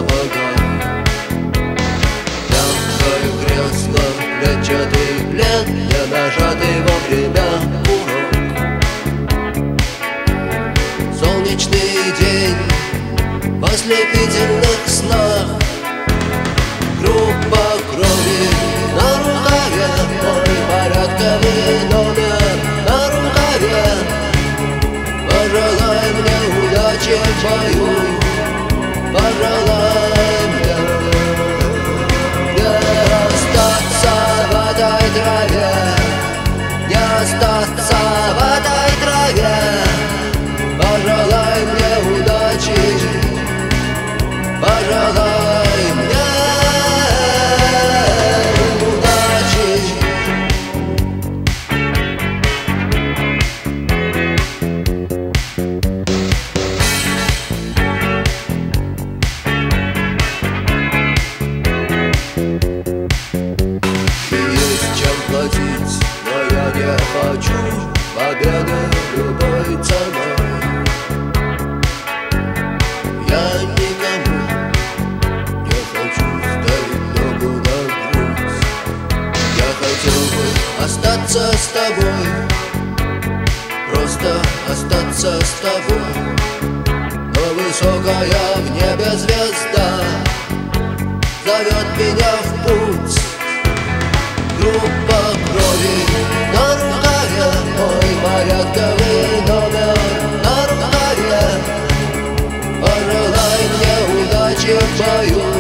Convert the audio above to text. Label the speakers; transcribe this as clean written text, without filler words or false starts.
Speaker 1: сапогах. Мягкое кресло, клетчатый плед, не нажатый вовремя курок. Солнечный день в ослепительных снах. Группа крови на рукаве, мой порядковый номер на рукаве. Пожелай мне удачи в бою, пожелай мне не остаться в этой траве, не остаться в этой траве. Пожелай мне удачи, пожелай мне удачи. Есть чем платить, но я не хочу победы любой ценой. Я никому не хочу ставить ногу на грудь. Я хотел бы остаться с тобой, просто остаться с тобой. Но высокая в небе звезда зовет меня в путь. Группа крови на рукаве, мой порядковый номер на рукаве. Пожелай мне удачи в бою.